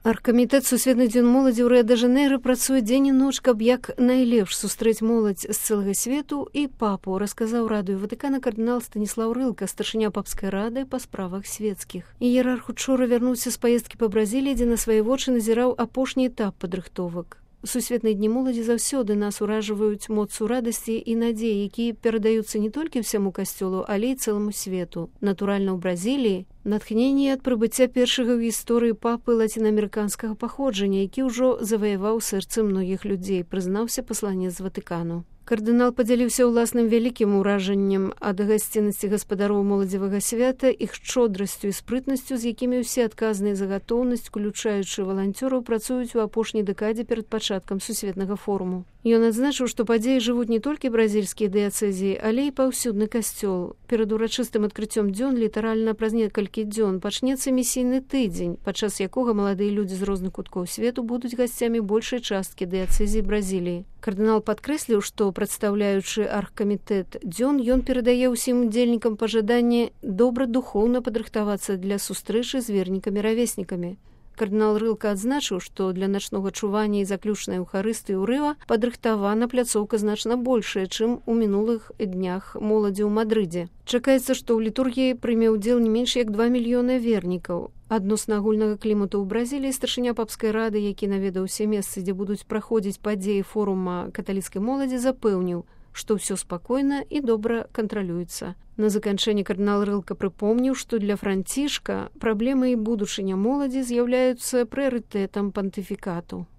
Аргкамітэт сусветны дзень моладзі ў Рыа-дэ-Жанэйра працуе дзень і ноч, каб як найлепш сустрэць моладзь з цэлага свету і папу, расказаў радыё Ватыкана кардынал Станіслаў Рылка, старшыня папскай рады па справах свецкіх. Іерарх учора вярнуўся з паездкі па Бразіліі, дзе на свае вочы назіраў апошні этап падрыхтовак. Сусветныя дні моладзі заўсёды нас уражваюць моцу радасці і надзеі, якія перадаюцца не толькі ўсяму касцёлу, але і цэламу свету. Натуральна, ў Бразіліі натхненне ад прыбыцця першага ў гісторыі папы лацінаамерыканскага паходжання, які ўжо заваяваў сэрцы многіх людзей, прызнаўся пасланец з Ватыкану. Кардынал падзяліўся ўласным вялікім уражаннем ад гасціннасці гаспадароў моладзевага свята, іх шчодрасцю і спрытнасцю, з якімі ўсе адказныя за гатоўнасць, уключаючы валанцёраў, працуюць у апошняй дэкадзе перад пачаткам сусветнага форуму. Ён адзначыў, што падзеі жывуць не толькі бразільскія дыяцэзіі, але і паўсюдны касцёл. Перад урачыстым адкрыццём дзён літаральна праз некалькі дзён пачнецца місійны тыдзень, падчас якога маладыя людзі з розных куткоў свету будуць гасцямі большай часткі дыяцэзіі Бразіліі. Кардынал падкрэсліў, што, прадстаўляючы аргкамітэт дзён, ён перадае ўсім удзельнікам пажаданне добра духоўна падрыхтавацца для сустрэчы з вернікамі-равеснікамі. Кардынал Рылка адзначыў, што для начнога чування і заключнай эўхарыстыі ў Рыа падрыхтавана пляцоўка значна большая, чым у мінулых днях моладзі ў Мадрыдзе. Чакаецца, што ў літургіі прыме ўдзел не менш як 2 мільёны вернікаў. Адносна агульнага клімату ў Бразіліі старшыня папскай рады, які наведаў усе месцы, дзе будуць праходзіць падзеі форума каталіцкай моладзі, запэўніў, што ўсё спакойна і добра кантралюецца. На заканчэнне кардынал Рылка прыпомніў, што для Францішка праблемы і будучыня моладзі з'яўляюцца прыярытэтам пантыфікату.